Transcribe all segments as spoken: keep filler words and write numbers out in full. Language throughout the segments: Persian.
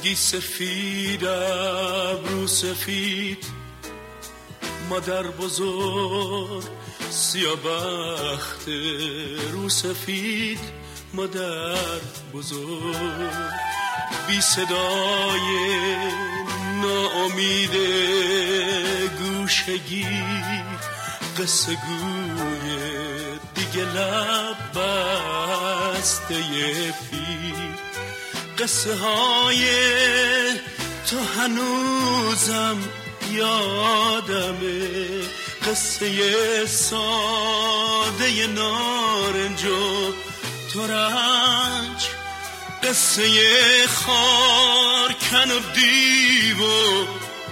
زندگی سفید، ابرو سفید، مادر بزرگ سیاه‌بخت، رو سفید، مادر بزرگ بی صدای ناامید گوشگی، قصه گوی دیگه لب بسته پیر، قصه های تو هنوزم یادمه، قصه ساده نارنج و ترنج، قصه خارکن و دیو و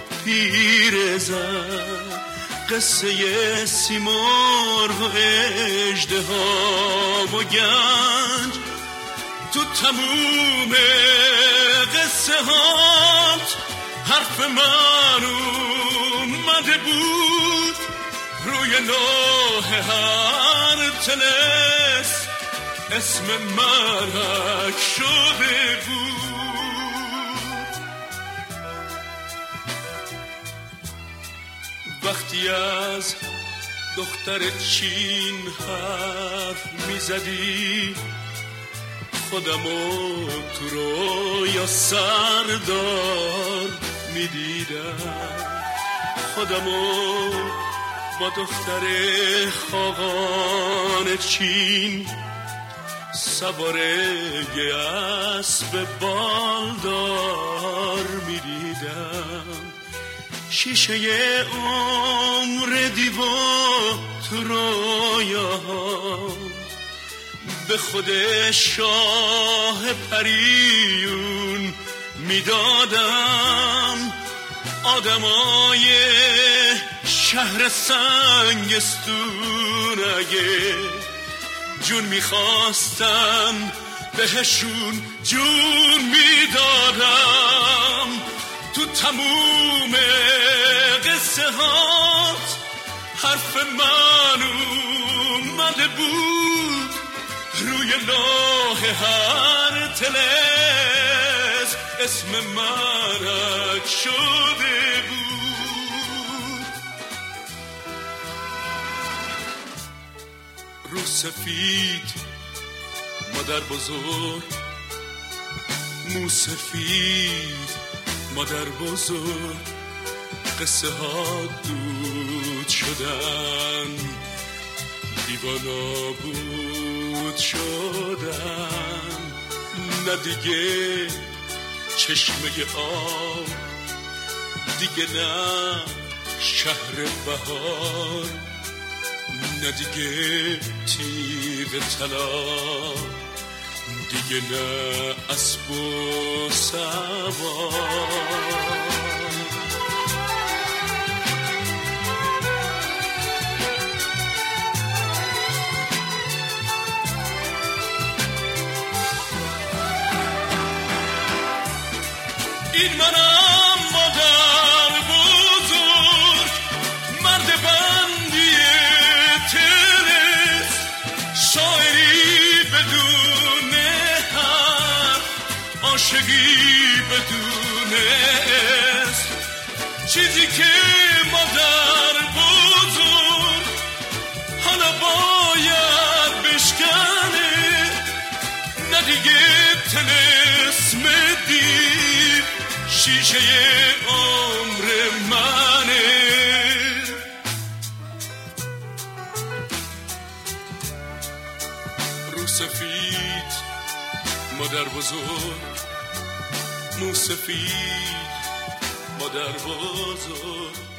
پیرزن، قصه سیمرغ و اژدها و گنج. تو تموم قصه هات حرف من اومده بود، روی لوح هر طلسم اسم مرک شده بود. وقتی از دختر چین حرف میزدی، خودمو تو رویا سردار میدیدم، خودمو با دختر خاقان چین سوار یه اسب بالدار میدیدم، شیشه عمر دیو تو رویاهام به خود شاه پریون میدادم. آدمای شهر سنگستون اگه جون میخواستم بهشون جون میدادم. تو تموم قصه هات حرف من اومده بود، روی لوح هر طلسم اسم مرک شده بود. رو سفید مادر بزرگ، مو سفید مادر بزرگ، قصه ها دود شدن، دیوانا بود شدن، نه دیگه چشمه آب، دیگه نه شهر بهار، نه دیگه تیغ طلا، دیگه نه اسب و سوار. این منم مادر بزرگ، مرد بندی تلس، شاعری بدون حرف، عاشقی بدون اسم، چیزی که مادر بزرگ حالا باید بشکنه، نه دیگه طلسم دید شیشه عمر منه. رو سفید مادر بزرگ، مو سفید مادر بزرگ،